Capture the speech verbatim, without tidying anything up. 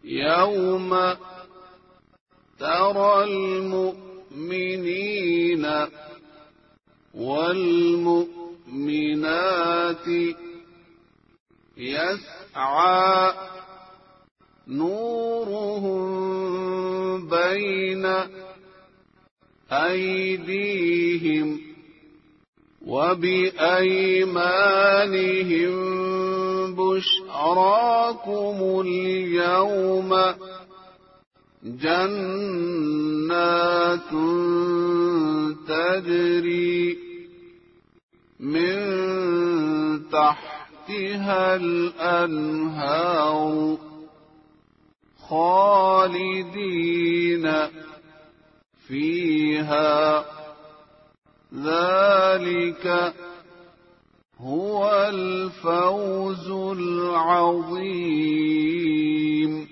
يوم ترى المؤمنين والمؤمنات يسعى نورهم بين أيديهم وبأيمانهم بشراكم اليوم جنات تجري من تحتها الأنهار خالدين فيها ذلك هو الفوز العظيم.